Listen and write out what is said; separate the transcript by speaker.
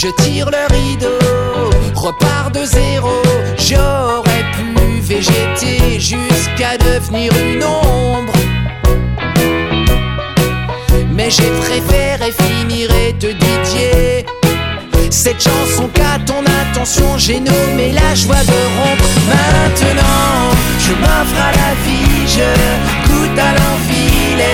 Speaker 1: je tire le rideau, repars de zéro. J'aurais pu végéter jusqu'à devenir une ombre, mais j'ai préféré finir et te dédier cette chanson qu'à ton attention j'ai nommé la joie de rompre. Maintenant je m'offre à la vie, je goûte à l'envie,